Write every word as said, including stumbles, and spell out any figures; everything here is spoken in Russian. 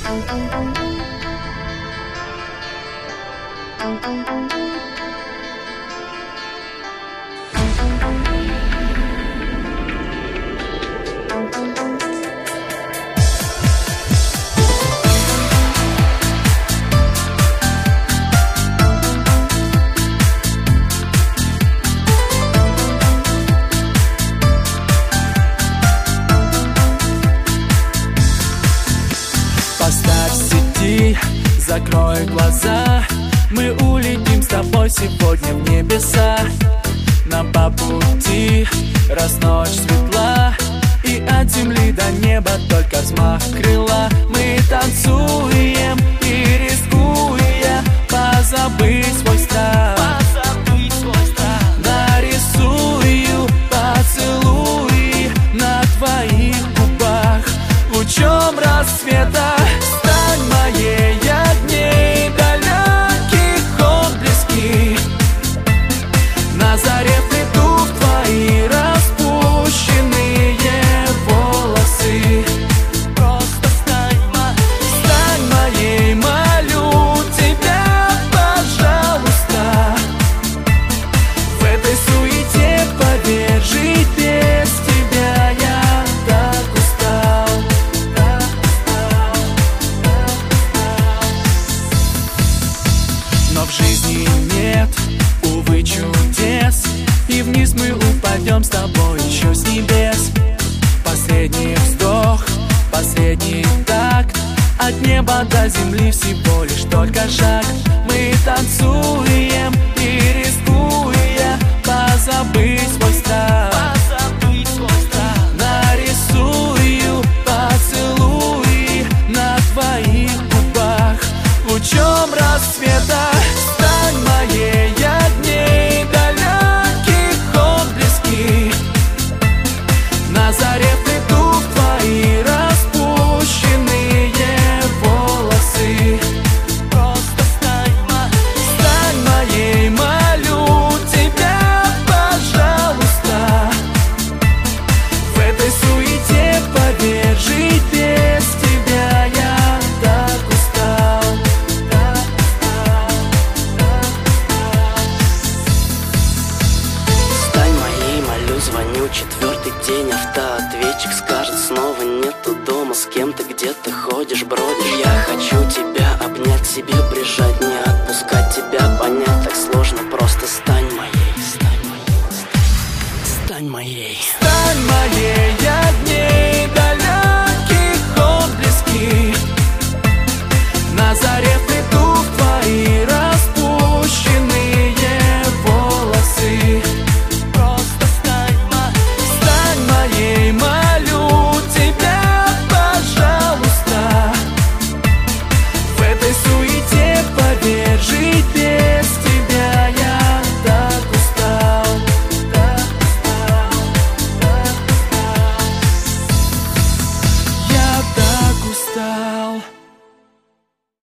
Поставь сети, закрой глаза, мы улетим с тобой сегодня в небеса. Нам по пути, раз ночь светла, и от земли до неба только взмах крыла. Мы танцуем и рискуя позабыть свой страх. Нарисую поцелуи на твоих губах лучом рассвета. Стань моей огней далеких отблески. На заре вплету в твои распущенные волосы. Просто стань, стань моей, молю тебя, пожалуйста. В этой суете, поверь, жить без тебя я так устал, так устал, так устал. Но в жизни нет, увы, чудес, и вниз мы упадем с тобой еще с небес. Последний вздох, последний такт, от неба до земли всего лишь только шаг. Мы танцуем и рискуя позабыть свой страх. Нарисую поцелуи на твоих губах лучом рассвета. Стань моей огней далеких отблески. На заре вплету в твои распущенные волосы. Просто стань, стань моей, молю тебя, пожалуйста. В этой суете, поверь, жить без тебя я так устал, так устал, так устал. Стань моей, молю, звоню, четвертый день, автоответчик скажет снова нету дома, с кем ты где-то ходишь, бродишь. Я хочу тебя обнять, к себе прижать, не отпускать тебя, понять так сложно, просто стань моей, стань моей, стань моей. Стань моей